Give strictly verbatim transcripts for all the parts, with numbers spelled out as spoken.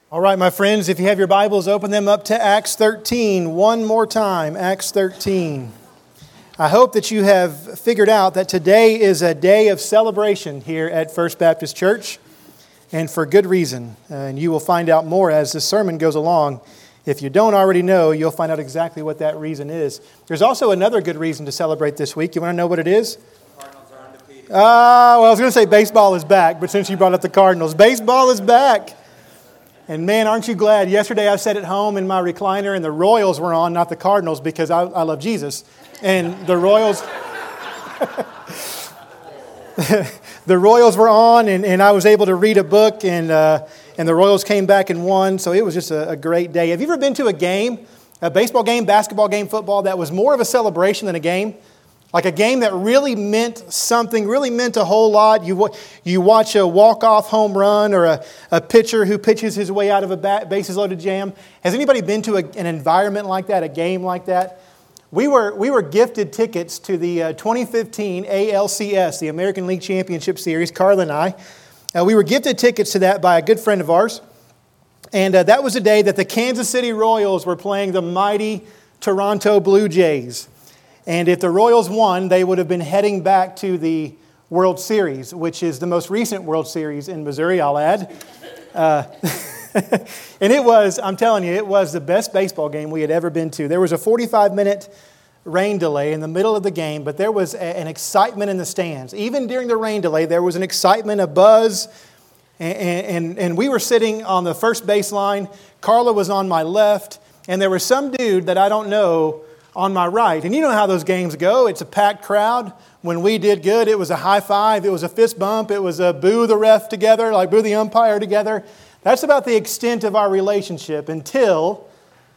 All right, my friends, if you have your Bibles, open them up to Acts thirteen. One more time, Acts thirteen. I hope that you have figured out that today is a day of celebration here at First Baptist Church, and for good reason. Uh, and you will find out more as the sermon goes along. If you don't already know, you'll find out exactly what that reason is. There's also another good reason to celebrate this week. You want to know what it is? Cardinals are undefeated. Ah, uh, well, I was going to say baseball is back, but since you brought up the Cardinals, baseball is back. And man, aren't you glad? Yesterday I sat at home in my recliner and the Royals were on, not the Cardinals, because I, I love Jesus. And the Royals... the Royals were on, and, and I was able to read a book, and uh, and the Royals came back and won. So it was just a, a great day. Have you ever been to a game, a baseball game, basketball game, football, that was more of a celebration than a game? Like a game that really meant something, really meant a whole lot. You you watch a walk-off home run or a, a pitcher who pitches his way out of a bat, bases-loaded jam. Has anybody been to a, an environment like that, a game like that? We were we were gifted tickets to the uh, twenty fifteen A L C S, the American League Championship Series, Carl and I. Uh, we were gifted tickets to that by a good friend of ours. And uh, that was the day that the Kansas City Royals were playing the mighty Toronto Blue Jays. And if the Royals won, they would have been heading back to the World Series, which is the most recent World Series in Missouri, I'll add. Uh, and it was, I'm telling you, it was the best baseball game we had ever been to. There was a forty-five minute rain delay in the middle of the game, but there was a, an excitement in the stands. Even during the rain delay, there was an excitement, a buzz. And, and, and we were sitting on the first baseline. Carla was on my left, and there was some dude that I don't know on my right. And you know how those games go. It's a packed crowd. When we did good, it was a high five. It was a fist bump. It was a boo the ref together, like boo the umpire together. That's about the extent of our relationship until,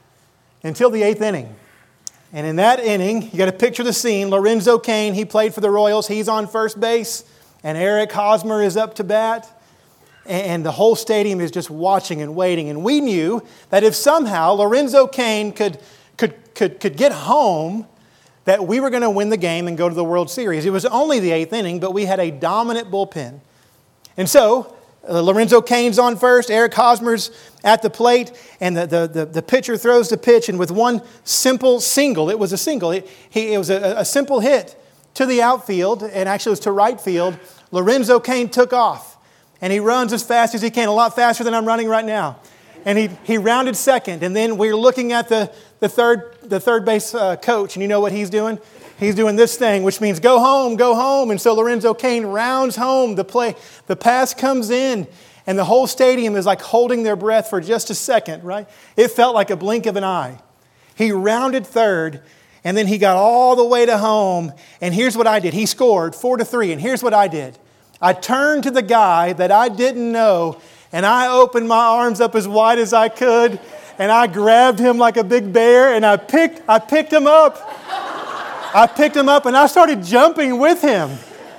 until the eighth inning. And in that inning, you got to picture the scene. Lorenzo Cain, he played for the Royals. He's on first base. And Eric Hosmer is up to bat. And the whole stadium is just watching and waiting. And we knew that if somehow Lorenzo Cain could Could, could, could get home, that we were going to win the game and go to the World Series. It was only the eighth inning, but we had a dominant bullpen. And so, uh, Lorenzo Cain's on first, Eric Hosmer's at the plate, and the, the, the, the pitcher throws the pitch, and with one simple single, it was a single, it, he, it was a, a simple hit to the outfield, and actually it was to right field. Lorenzo Cain took off, and he runs as fast as he can, a lot faster than I'm running right now. And he, he rounded second, and then we're looking at the, the third the third base uh, coach, and you know what he's doing? He's doing this thing, which means go home, go home. And so Lorenzo Cain rounds home. The play, the pass comes in, and the whole stadium is like holding their breath for just a second, right? It felt like a blink of an eye. He rounded third, and then he got all the way to home. And here's what I did. He scored four to three, and here's what I did. I turned to the guy that I didn't know, and I opened my arms up as wide as I could, and I grabbed him like a big bear, and I picked I picked him up. I picked him up, and I started jumping with him.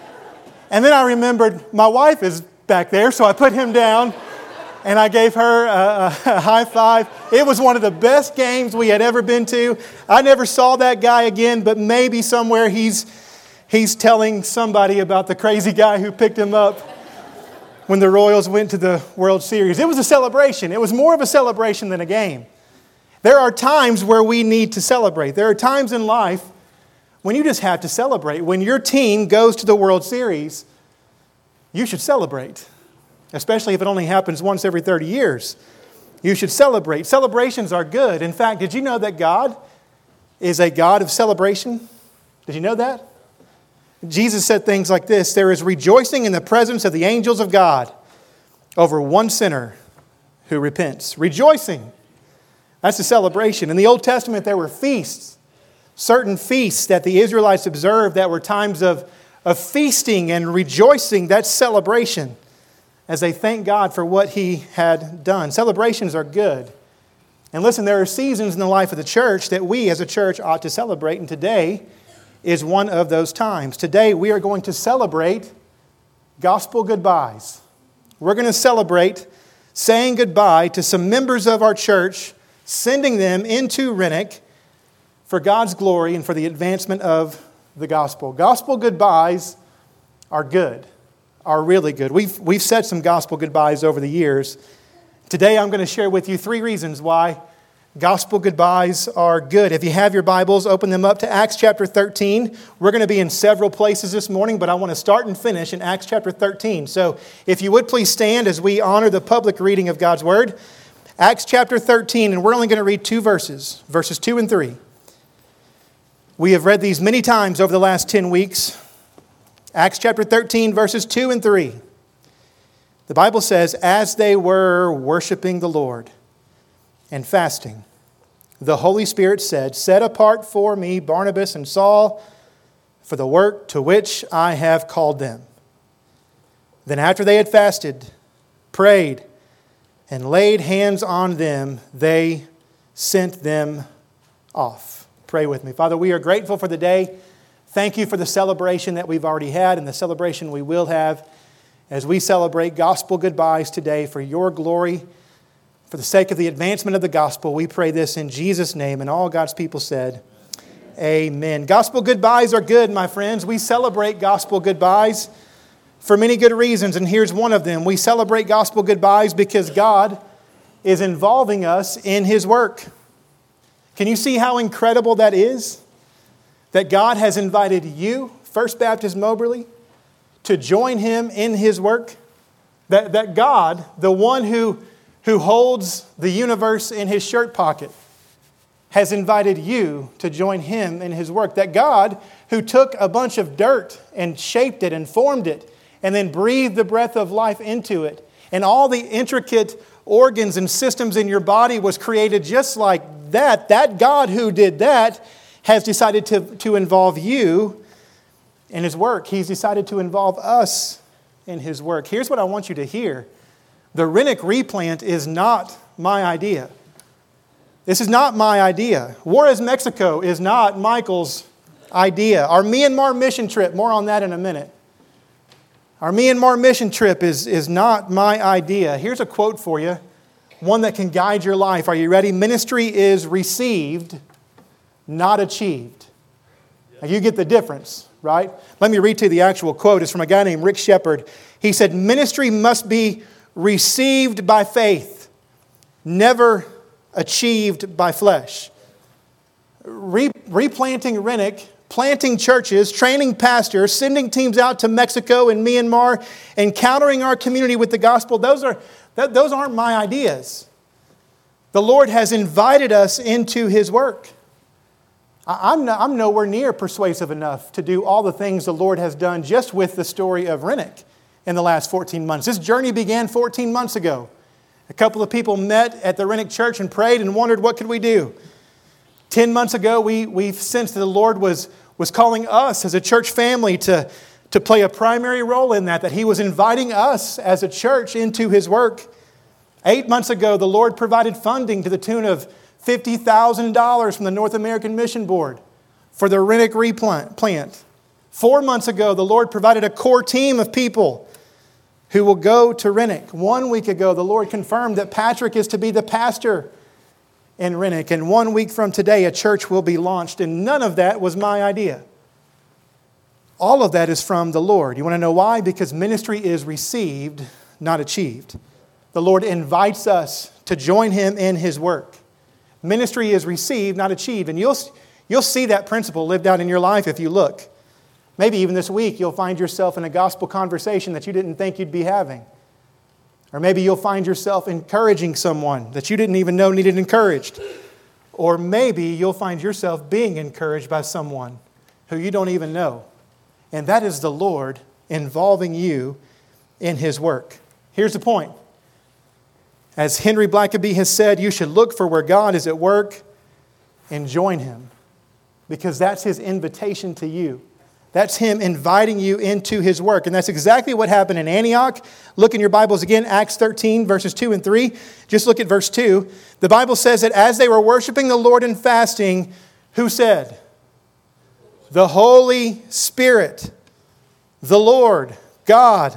And then I remembered my wife is back there, so I put him down, and I gave her a, a high five. It was one of the best games we had ever been to. I never saw that guy again, but maybe somewhere he's he's telling somebody about the crazy guy who picked him up when the Royals went to the World Series. It was a celebration. It was more of a celebration than a game. There are times where we need to celebrate. There are times in life when you just have to celebrate. When your team goes to the World Series, you should celebrate, especially if it only happens once every thirty years. You should celebrate. Celebrations are good. In fact, did you know that God is a God of celebration? Did you know that? Jesus said things like this: there is rejoicing in the presence of the angels of God over one sinner who repents. Rejoicing. That's a celebration. In the Old Testament, there were feasts, certain feasts that the Israelites observed that were times of, of feasting and rejoicing. That's celebration, as they thank God for what He had done. Celebrations are good. And listen, there are seasons in the life of the church that we as a church ought to celebrate, and today is one of those times. Today we are going to celebrate gospel goodbyes. We're going to celebrate saying goodbye to some members of our church, sending them into Renwick for God's glory and for the advancement of the gospel. Gospel goodbyes are good, are really good. We've, we've said some gospel goodbyes over the years. Today I'm going to share with you three reasons why gospel goodbyes are good. If you have your Bibles, open them up to Acts chapter thirteen. We're going to be in several places this morning, but I want to start and finish in Acts chapter thirteen. So if you would please stand as we honor the public reading of God's Word. Acts chapter thirteen, and we're only going to read two verses, verses two and three. We have read these many times over the last ten weeks. Acts chapter thirteen, verses two and three. The Bible says, as they were worshiping the Lord and fasting, the Holy Spirit said, set apart for me Barnabas and Saul for the work to which I have called them. Then after they had fasted, prayed, and laid hands on them, they sent them off. Pray with me. Father, we are grateful for the day. Thank you for the celebration that we've already had and the celebration we will have as we celebrate gospel goodbyes today for your glory. For the sake of the advancement of the gospel, we pray this in Jesus' name. And all God's people said, amen. Gospel goodbyes are good, my friends. We celebrate gospel goodbyes for many good reasons. And here's one of them. We celebrate gospel goodbyes because God is involving us in His work. Can you see how incredible that is? That God has invited you, First Baptist Moberly, to join Him in His work. That, that God, the one who, who holds the universe in His shirt pocket, has invited you to join Him in His work. That God, who took a bunch of dirt and shaped it and formed it, and then breathed the breath of life into it, and all the intricate organs and systems in your body was created just like that. That God who did that has decided to, to involve you in His work. He's decided to involve us in His work. Here's what I want you to hear. The Renick replant is not my idea. This is not my idea. Juarez, Mexico is not Michael's idea. Our Myanmar mission trip, more on that in a minute. Our Myanmar mission trip is, is not my idea. Here's a quote for you, one that can guide your life. Are you ready? Ministry is received, not achieved. Now you get the difference, right? Let me read to you the actual quote. It's from a guy named Rick Shepard. He said, ministry must be received by faith, never achieved by flesh. Re- replanting Renick, planting churches, training pastors, sending teams out to Mexico and Myanmar, encountering our community with the gospel, those are th- those aren't my ideas. The Lord has invited us into His work. I'm, no, I'm nowhere near persuasive enough to do all the things the Lord has done just with the story of Renick in the last fourteen months. This journey began fourteen months ago. A couple of people met at the Renick church and prayed and wondered, what could we do? Ten months ago, we, we sensed that the Lord was, was calling us as a church family to, to play a primary role in that, that He was inviting us as a church into His work. Eight months ago, the Lord provided funding to the tune of fifty thousand dollars from the North American Mission Board for the Renick replant. Four months ago, the Lord provided a core team of people who will go to Renick. One week ago, the Lord confirmed that Patrick is to be the pastor in Renick. And one week from today, a church will be launched. And none of that was my idea. All of that is from the Lord. You want to know why? Because ministry is received, not achieved. The Lord invites us to join Him in His work. Ministry is received, not achieved. And you'll, you'll see that principle lived out in your life if you look. Maybe even this week you'll find yourself in a gospel conversation that you didn't think you'd be having. Or maybe you'll find yourself encouraging someone that you didn't even know needed encouraged. Or maybe you'll find yourself being encouraged by someone who you don't even know. And that is the Lord involving you in His work. Here's the point. As Henry Blackaby has said, you should look for where God is at work and join Him. Because that's His invitation to you. That's Him inviting you into His work. And that's exactly what happened in Antioch. Look in your Bibles again, Acts thirteen, verses two and three. Just look at verse two. The Bible says that as they were worshiping the Lord and fasting, who said? The Holy Spirit, the Lord, God,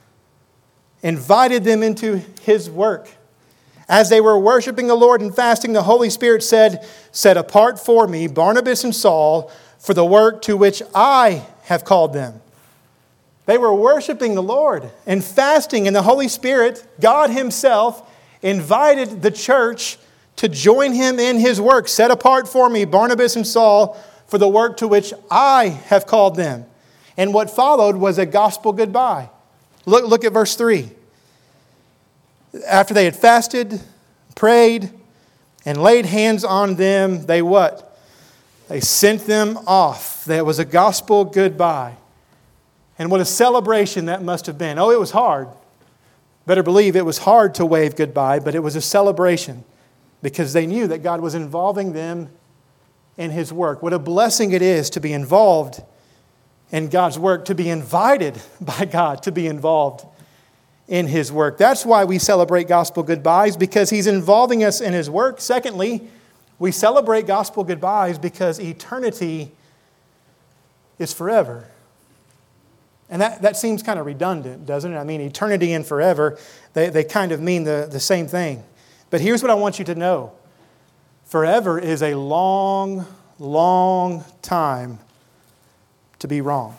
invited them into His work. As they were worshiping the Lord and fasting, the Holy Spirit said, set apart for me Barnabas and Saul for the work to which I have called them. They were worshiping the Lord and fasting, and the Holy Spirit, God Himself, invited the church to join him in his work. Set apart for me Barnabas and Saul for the work to which I have called them. And what followed was a gospel goodbye. Look, look at verse three. After they had fasted, prayed, and laid hands on them, they what? They sent them off. There was a gospel goodbye. And what a celebration that must have been. Oh, it was hard. Better believe it was hard to wave goodbye, but it was a celebration because they knew that God was involving them in His work. What a blessing it is to be involved in God's work, to be invited by God to be involved in His work. That's why we celebrate gospel goodbyes, because He's involving us in His work. Secondly, we celebrate gospel goodbyes because eternity is forever. And that, that seems kind of redundant, doesn't it? I mean, eternity and forever, they, they kind of mean the, the same thing. But here's what I want you to know. Forever is a long, long time to be wrong.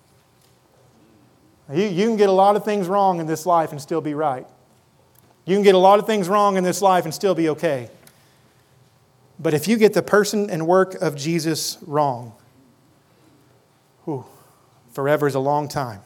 You, you can get a lot of things wrong in this life and still be right. You can get a lot of things wrong in this life and still be okay. But if you get the person and work of Jesus wrong, whew, forever is a long time.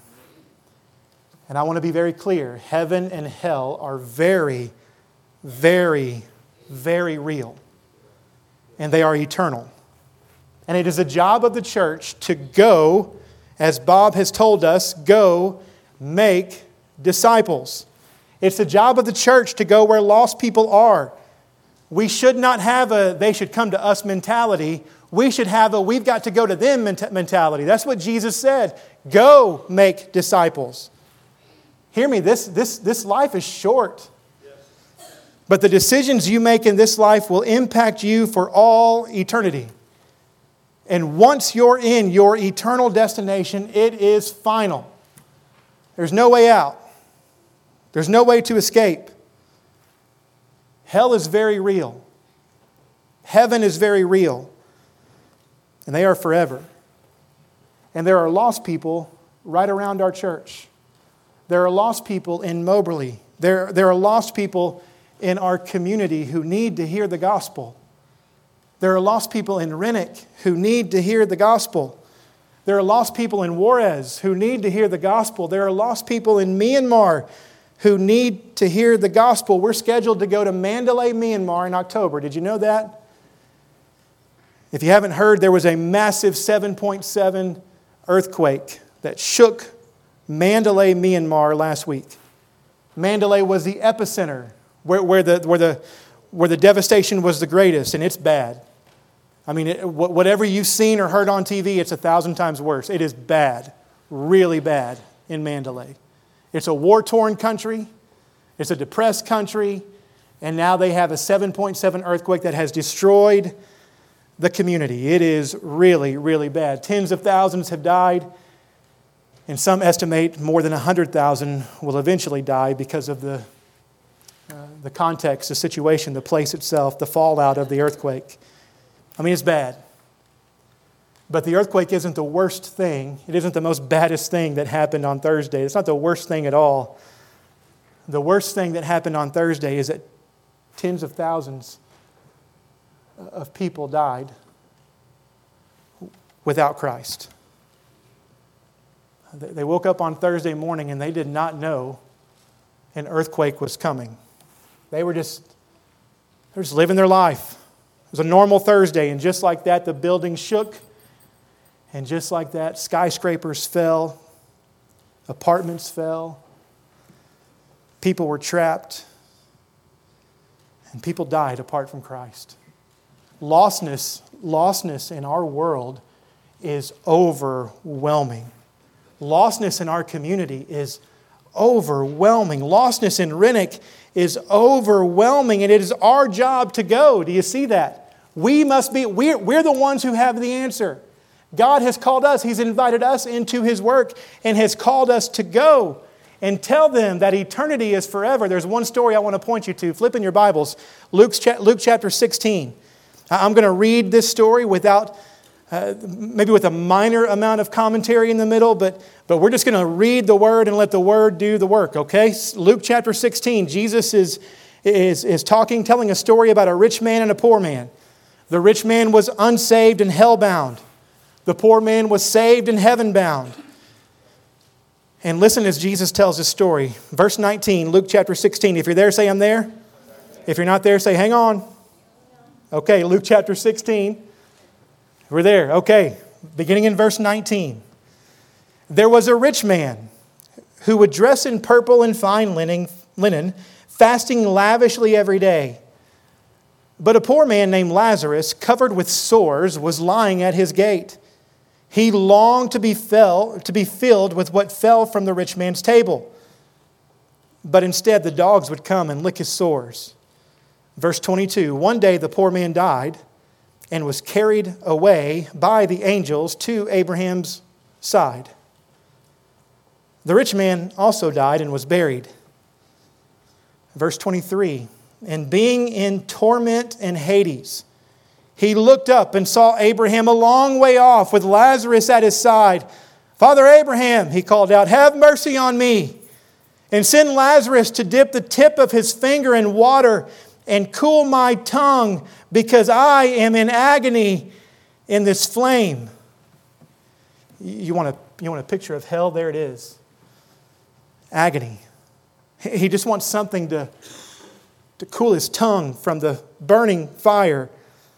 And I want to be very clear. Heaven and hell are very, very, very real. And they are eternal. And it is a job of the church to go, as Bob has told us, go make disciples. It's the job of the church to go where lost people are. We should not have a they should come to us mentality. We should have a we've got to go to them mentality. That's what Jesus said. Go make disciples. Hear me, this, this, this life is short. But the decisions you make in this life will impact you for all eternity. And once you're in your eternal destination, it is final. There's no way out. There's no way to escape. Hell is very real. Heaven is very real. And they are forever. And there are lost people right around our church. There are lost people in Moberly. There, there are lost people in our community who need to hear the gospel. There are lost people in Renwick who need to hear the gospel. There are lost people in Juarez who need to hear the gospel. There are lost people in Myanmar who need to hear the gospel. We're scheduled to go to Mandalay, Myanmar in October. Did you know that? If you haven't heard, there was a massive seven point seven earthquake that shook Mandalay, Myanmar last week. Mandalay was the epicenter where, where, the, where, the, where the devastation was the greatest, and it's bad. I mean, it, whatever you've seen or heard on T V, it's a thousand times worse. It is bad, really bad in Mandalay. It's a war-torn country. It's a depressed country. And now they have a seven point seven earthquake that has destroyed the community. It is really, really bad. Tens of thousands have died. And some estimate more than one hundred thousand will eventually die because of the, uh, the context, the situation, the place itself, the fallout of the earthquake. I mean, it's bad. But the earthquake isn't the worst thing. It isn't the most baddest thing that happened on Thursday. It's not the worst thing at all. The worst thing that happened on Thursday is that tens of thousands of people died without Christ. They woke up on Thursday morning and they did not know an earthquake was coming. They were just, they were just living their life. It was a normal Thursday, and just like that, the building shook. And just like that, skyscrapers fell, apartments fell, people were trapped, and people died apart from Christ. Lostness, lostness in our world is overwhelming. Lostness in our community is overwhelming. Lostness in Renwick is overwhelming, and it is our job to go. Do you see that? We must be, we're, we're the ones who have the answer. God has called us. He's invited us into His work and has called us to go and tell them that eternity is forever. There's one story I want to point you to. Flip in your Bibles. Luke's cha- Luke chapter sixteen. I'm going to read this story without, uh, maybe with a minor amount of commentary in the middle, but, but we're just going to read the Word and let the Word do the work, okay? Luke chapter sixteen. Jesus is, is, is talking, telling a story about a rich man and a poor man. The rich man was unsaved and hell-bound. The poor man was saved and heaven-bound. And listen as Jesus tells his story. Verse nineteen, Luke chapter sixteen. If you're there, say I'm there. If you're not there, say hang on. Okay, Luke chapter sixteen. We're there. Okay, beginning in verse nineteen. There was a rich man who would dress in purple and fine linen, linen, fasting lavishly every day. But a poor man named Lazarus, covered with sores, was lying at his gate. He longed to be, fell, to be filled with what fell from the rich man's table. But instead, the dogs would come and lick his sores. Verse twenty-two, one day the poor man died and was carried away by the angels to Abraham's side. The rich man also died and was buried. Verse twenty-three, and being in torment in Hades, he looked up and saw Abraham a long way off with Lazarus at his side. Father Abraham, he called out, have mercy on me and send Lazarus to dip the tip of his finger in water and cool my tongue because I am in agony in this flame. You want, a, you want a picture of hell? There it is. Agony. He just wants something to, to cool his tongue from the burning fire.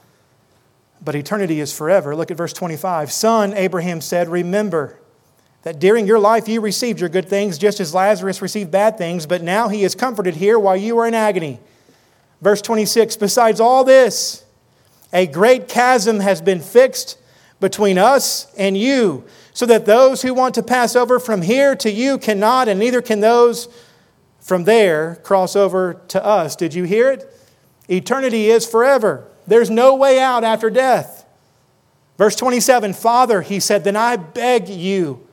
But eternity is forever. Look at verse twenty-five. Son, Abraham said, remember that during your life you received your good things just as Lazarus received bad things, but now he is comforted here while you are in agony. Verse twenty-six, besides all this, a great chasm has been fixed between us and you, so that those who want to pass over from here to you cannot, and neither can those from there cross over to us. Did you hear it? Eternity is forever. There's no way out after death. Verse twenty-seven, Father, he said, then I beg you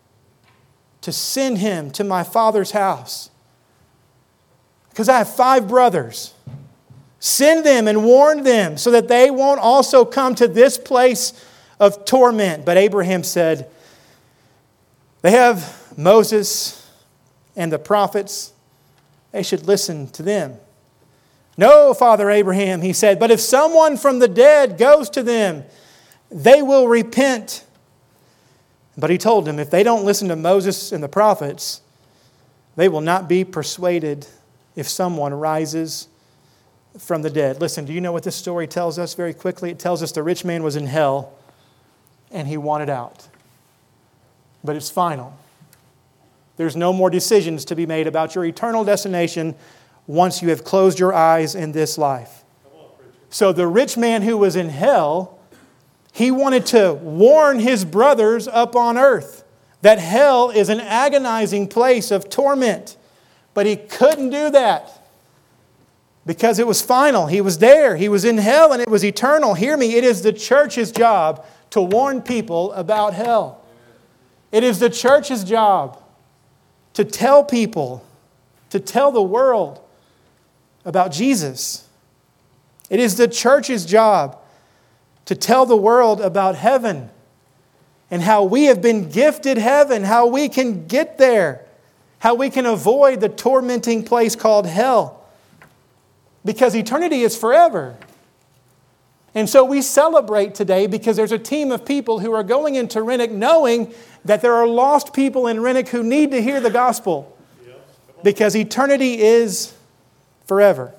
to send him to my father's house, because I have five brothers. Send them and warn them so that they won't also come to this place of torment. But Abraham said, they have Moses and the prophets. They should listen to them. No, Father Abraham, he said, but if someone from the dead goes to them, they will repent. But he told them, if they don't listen to Moses and the prophets, they will not be persuaded if someone rises from the dead. Listen, do you know what this story tells us very quickly? It tells us the rich man was in hell and he wanted out. But it's final. There's no more decisions to be made about your eternal destination once you have closed your eyes in this life. So the rich man who was in hell, he wanted to warn his brothers up on earth that hell is an agonizing place of torment. But he couldn't do that because it was final. He was there. He was in hell and it was eternal. Hear me, it is the church's job to warn people about hell. It is the church's job to tell people, to tell the world about Jesus. It is the church's job to tell the world about heaven and how we have been gifted heaven, how we can get there, how we can avoid the tormenting place called hell. Because eternity is forever. And so we celebrate today because there's a team of people who are going into Renwick knowing that there are lost people in Renwick who need to hear the gospel. Because eternity is forever.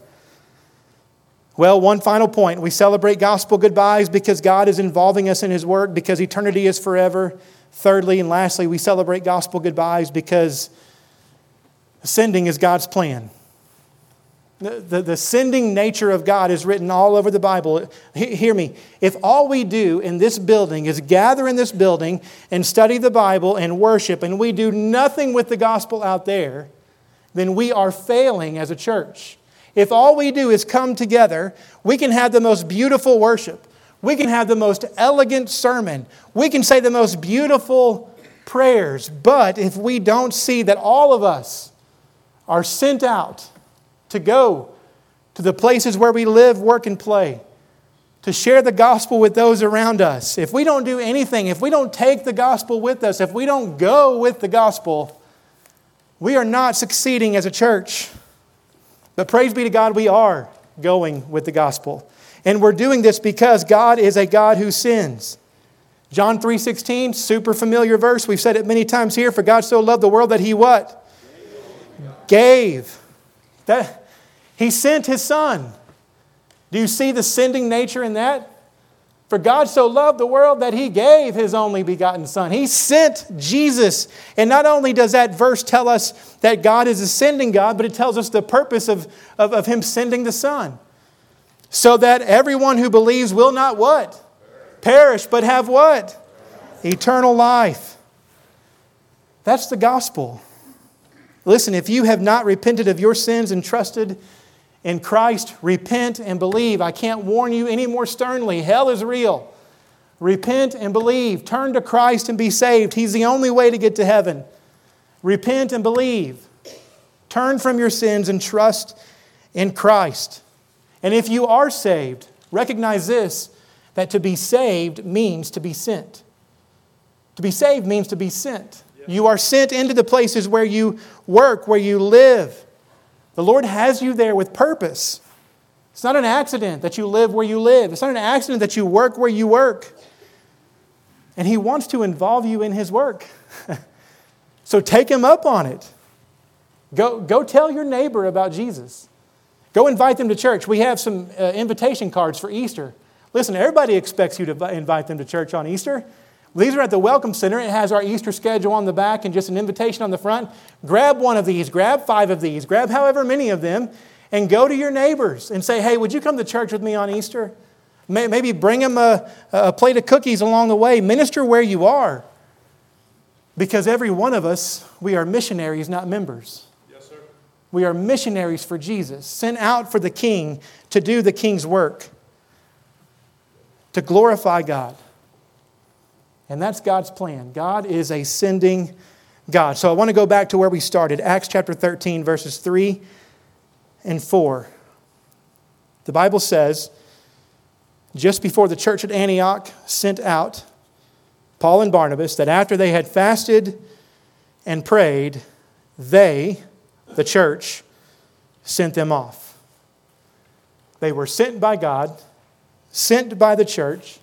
Well, one final point. We celebrate gospel goodbyes because God is involving us in His work, because eternity is forever. Thirdly and lastly, we celebrate gospel goodbyes because sending is God's plan. The, the, the sending nature of God is written all over the Bible. He, hear me. If all we do in this building is gather in this building and study the Bible and worship, and we do nothing with the gospel out there, then we are failing as a church. If all we do is come together, we can have the most beautiful worship. We can have the most elegant sermon. We can say the most beautiful prayers. But if we don't see that all of us are sent out to go to the places where we live, work, and play, to share the gospel with those around us, if we don't do anything, if we don't take the gospel with us, if we don't go with the gospel, we are not succeeding as a church. But praise be to God, we are going with the gospel. And we're doing this because God is a God who sins. John three sixteen, super familiar verse. We've said it many times here. For God so loved the world that He what? Gave. That, He sent His Son. Do you see the sending nature in that? For God so loved the world that He gave His only begotten Son. He sent Jesus. And not only does that verse tell us that God is a sending God, but it tells us the purpose of, of, of Him sending the Son. So that everyone who believes will not what? Perish, but have what? Eternal life. That's the gospel. Listen, if you have not repented of your sins and trusted in Christ, repent and believe. I can't warn you any more sternly. Hell is real. Repent and believe. Turn to Christ and be saved. He's the only way to get to heaven. Repent and believe. Turn from your sins and trust in Christ. And if you are saved, recognize this, that to be saved means to be sent. To be saved means to be sent. You are sent into the places where you work, where you live. The Lord has you there with purpose. It's not an accident that you live where you live. It's not an accident that you work where you work. And He wants to involve you in His work. So take Him up on it. Go, go tell your neighbor about Jesus. Go invite them to church. We have some uh, invitation cards for Easter. Listen, everybody expects you to invite them to church on Easter. These are at the Welcome Center. It has our Easter schedule on the back and just an invitation on the front. Grab one of these. Grab five of these. Grab however many of them and go to your neighbors and say, hey, would you come to church with me on Easter? Maybe bring them a, a plate of cookies along the way. Minister where you are. Because every one of us, we are missionaries, not members. Yes, sir. We are missionaries for Jesus, sent out for the King to do the King's work, to glorify God. And that's God's plan. God is a sending God. So I want to go back to where we started, Acts chapter thirteen, verses three and four. The Bible says, just before the church at Antioch sent out Paul and Barnabas, that after they had fasted and prayed, they, the church, sent them off. They were sent by God, sent by the church,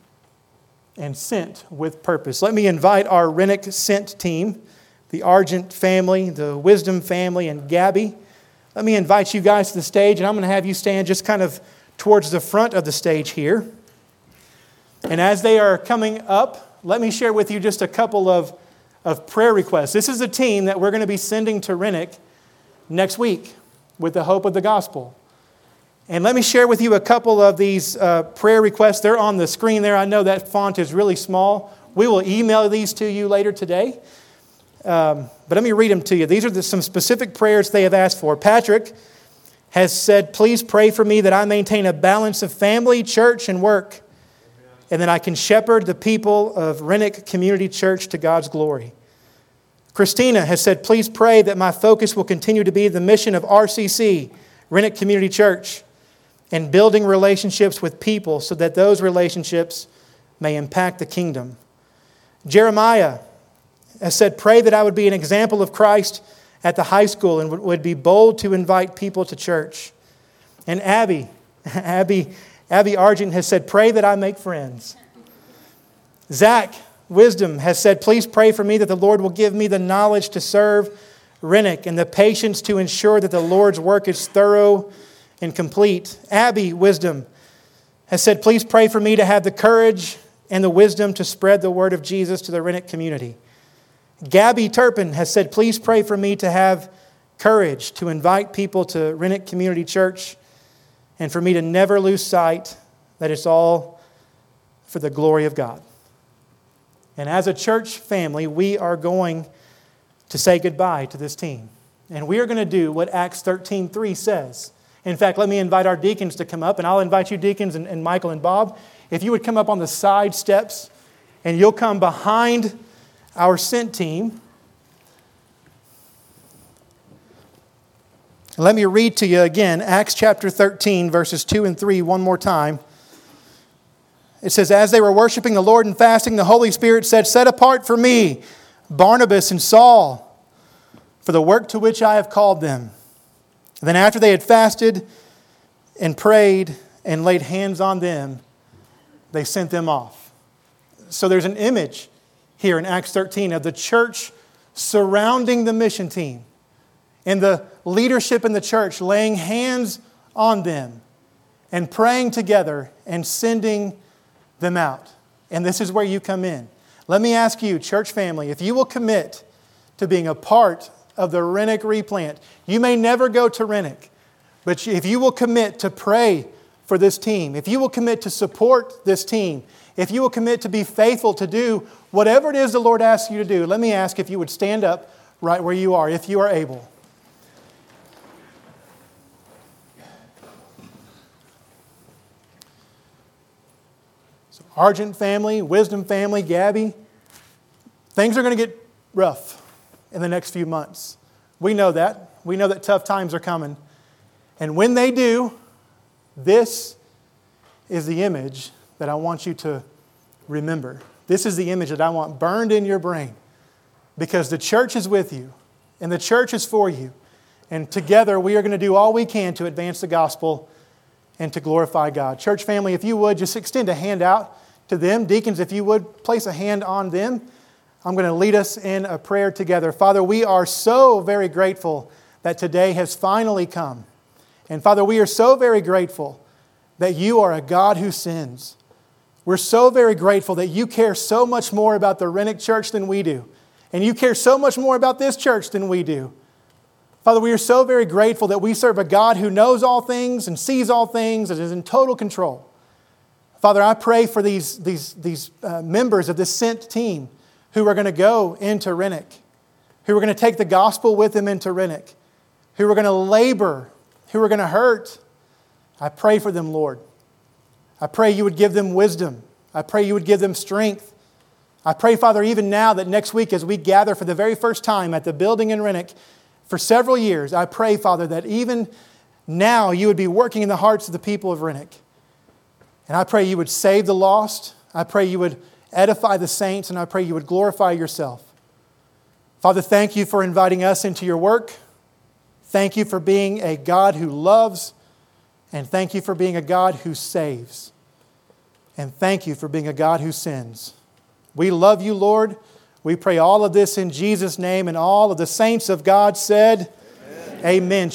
and sent with purpose. Let me invite our Rennick Sent team, the Argent family, the Wisdom family, and Gabby. Let me invite you guys to the stage, and I'm going to have you stand just kind of towards the front of the stage here. And as they are coming up, let me share with you just a couple of, of prayer requests. This is a team that we're going to be sending to Rennick next week with the hope of the gospel. And let me share with you a couple of these uh, prayer requests. They're on the screen there. I know that font is really small. We will email these to you later today. Um, but let me read them to you. These are the, some specific prayers they have asked for. Patrick has said, please pray for me that I maintain a balance of family, church, and work, and that I can shepherd the people of Rennick Community Church to God's glory. Christina has said, please pray that my focus will continue to be the mission of R C C, Rennick Community Church, and building relationships with people so that those relationships may impact the kingdom. Jeremiah has said, pray that I would be an example of Christ at the high school and would be bold to invite people to church. And Abby, Abby, Abby Argent has said, pray that I make friends. Zach Wisdom has said, please pray for me that the Lord will give me the knowledge to serve Rennick and the patience to ensure that the Lord's work is thorough and complete. Abby Wisdom has said, please pray for me to have the courage and the wisdom to spread the word of Jesus to the Rennick community. Gabby Turpin has said, please pray for me to have courage to invite people to Rennick Community Church and for me to never lose sight that it's all for the glory of God. And as a church family, we are going to say goodbye to this team. And we are going to do what Acts thirteen three says. In fact, let me invite our deacons to come up, and I'll invite you deacons and, and Michael and Bob. If you would come up on the side steps, and you'll come behind our sent team. Let me read to you again, Acts chapter thirteen, verses two and three, one more time. It says, as they were worshiping the Lord and fasting, the Holy Spirit said, set apart for me Barnabas and Saul for the work to which I have called them. And then after they had fasted and prayed and laid hands on them, they sent them off. So there's an image here in Acts thirteen of the church surrounding the mission team and the leadership in the church laying hands on them and praying together and sending them out. And this is where you come in. Let me ask you, church family, if you will commit to being a part of the Renick replant. You may never go to Renick, but if you will commit to pray for this team, if you will commit to support this team, if you will commit to be faithful to do whatever it is the Lord asks you to do, let me ask if you would stand up right where you are, if you are able. So, Argent family, Wisdom family, Gabby, things are going to get rough in the next few months. We know that. We know that tough times are coming. And when they do, this is the image that I want you to remember. This is the image that I want burned in your brain. Because the church is with you. And the church is for you. And together we are going to do all we can to advance the gospel and to glorify God. Church family, if you would, just extend a hand out to them. Deacons, if you would, place a hand on them. I'm going to lead us in a prayer together. Father, we are so very grateful that today has finally come. And Father, we are so very grateful that you are a God who sins. We're so very grateful that you care so much more about the Renick Church than we do. And you care so much more about this church than we do. Father, we are so very grateful that we serve a God who knows all things and sees all things and is in total control. Father, I pray for these, these, these uh, members of this sent team who are going to go into Renick, who are going to take the gospel with them into Renick, who are going to labor, who are going to hurt. I pray for them, Lord. I pray you would give them wisdom. I pray you would give them strength. I pray, Father, even now that next week as we gather for the very first time at the building in Renick for several years, I pray, Father, that even now you would be working in the hearts of the people of Renick. And I pray you would save the lost. I pray you would edify the saints, and I pray you would glorify yourself. Father, thank you for inviting us into your work. Thank you for being a God who loves, and thank you for being a God who saves. And thank you for being a God who sins. We love you, Lord. We pray all of this in Jesus' name, and all of the saints of God said, Amen. Amen.